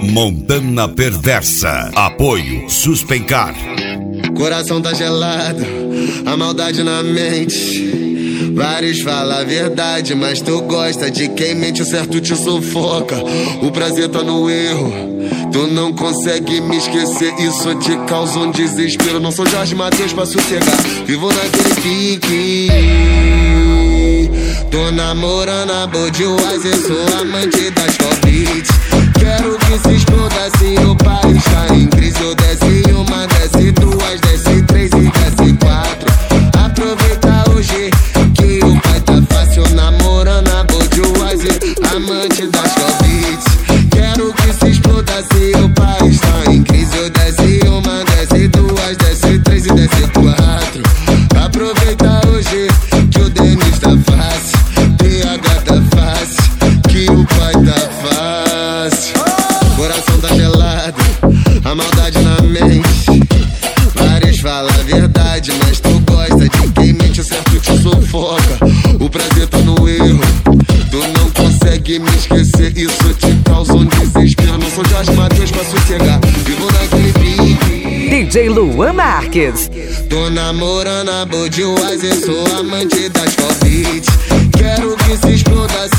Montana Perversa. Apoio Suspencar. Coração tá gelado, a maldade na mente. Vários falam a verdade, mas tu gosta de quem mente, o certo te sufoca. O prazer tá no erro, tu não consegue me esquecer, isso te causa um desespero. Não sou Jorge Mateus pra sossegar, vivo naquele pique. Tô namorando a Budweiser, sou amante das Covid. Quero que se exploda assim, o país tá em crise. Eu desce uma, desce duas, desce três e desce quatro. Aproveita hoje que o pai tá fácil, namorando a Budweiser, amante das Covid. Quero que se exploda assim, o país tá em crise. Eu desce uma, desce duas, desce três e desce quatro. Aproveita hoje que o Denis tá fácil, TH tá fácil, que o pai tá fácil. Coração tá gelado, a maldade na mente. Vários falam a verdade, mas tu gosta de quem mente, o certo te sufoca. O prazer tá no erro, tu não consegue me esquecer, isso te causa um desespero. Não sou Jorge Mateus pra sossegar, vivo naquele pique. DJ Luan Marques. Tô namorando a Budweiser, sou amante das Covid. Quero que se exploda